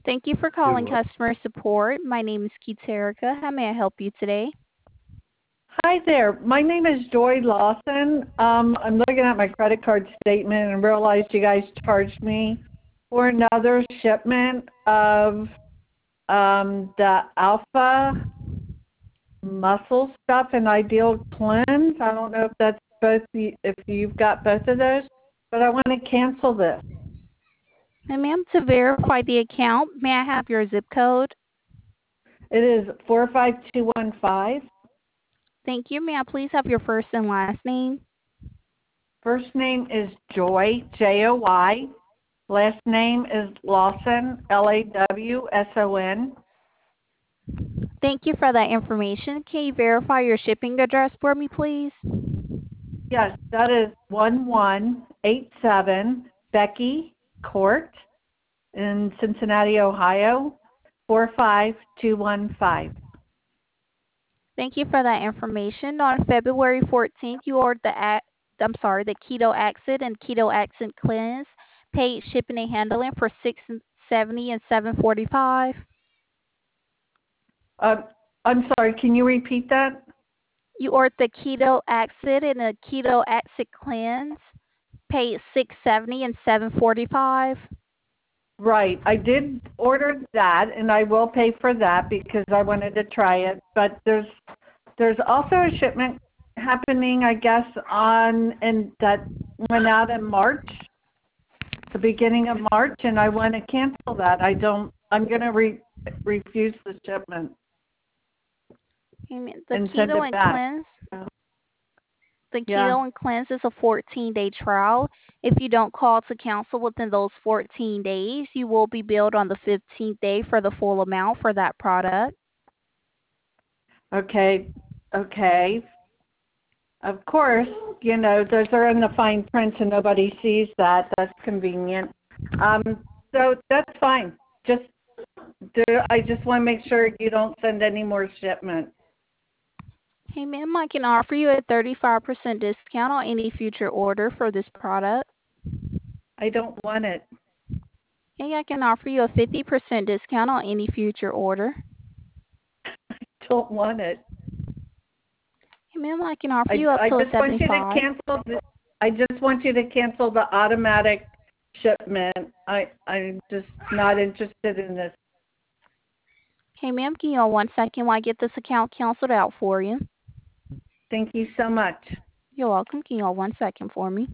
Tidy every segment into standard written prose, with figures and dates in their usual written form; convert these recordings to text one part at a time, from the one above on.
Thank you for calling customer support. My name is Keaterica. How may I help you today? Hi there. My name is Joy Lawson. I'm looking at my credit card statement and realized you guys charged me for another shipment of the Alpha Muscle Stuff and Ideal Cleanse. I don't know if that's if you've got both of those, but I want to cancel this. And ma'am, to verify the account, may I have your zip code? It is 45215. Thank you. May I please have your first and last name? First name is Joy, Joy. Last name is Lawson, Lawson. Thank you for that information. Can you verify your shipping address for me, please? Yes, that is 1187 Becky Court in Cincinnati, Ohio, 45215. Thank you for that information. On February 14th, you ordered the Keto Acid and Keto Accent Cleanse, paid shipping and handling for $670 and $745. I'm sorry, can you repeat that? You ordered the Keto Acid and the Keto Accent Cleanse, paid $670 and $745. Right, I did order that, and I will pay for that because I wanted to try it. But there's also a shipment happening, I guess, and that went out in March, the beginning of March, and I want to cancel that. I'm going to refuse the shipment. The And send Keto it and back. Cleanse. The Yeah. Keto and Cleanse is a 14-day trial. If you don't call to cancel within those 14 days, you will be billed on the 15th day for the full amount for that product. Okay. Of course, those are in the fine print and nobody sees that. That's convenient. So that's fine. I just want to make sure you don't send any more shipments. Hey, ma'am, I can offer you a 35% discount on any future order for this product. I don't want it. Hey, I can offer you a 50% discount on any future order. I don't want it. Hey, ma'am, I can offer you up to a 75. I just want you to cancel the automatic shipment. I'm just not interested in this. Hey, ma'am, can you hold 1 second while I get this account canceled out for you? Thank you so much. You're welcome. Can you hold 1 second for me?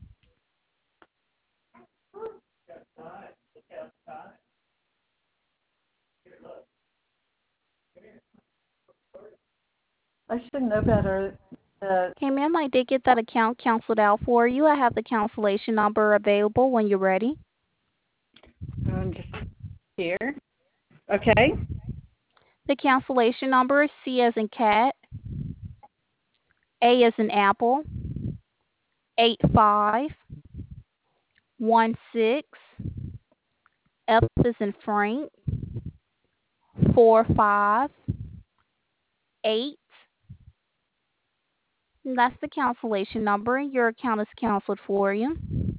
I should know better. Hey, ma'am, I did get that account canceled out for you. I have the cancellation number available when you're ready. I'm just here. Okay. The cancellation number is C as in cat, A as in apple, 8516, F as in Frank, 458. That's the cancellation number, and your account is canceled for you.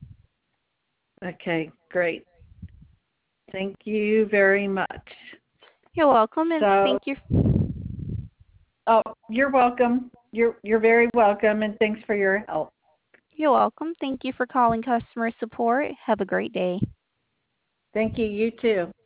Okay, great. Thank you very much. You're welcome, and thank you. Oh, you're welcome. You're very welcome, and thanks for your help. You're welcome. Thank you for calling customer support. Have a great day. Thank you. You too.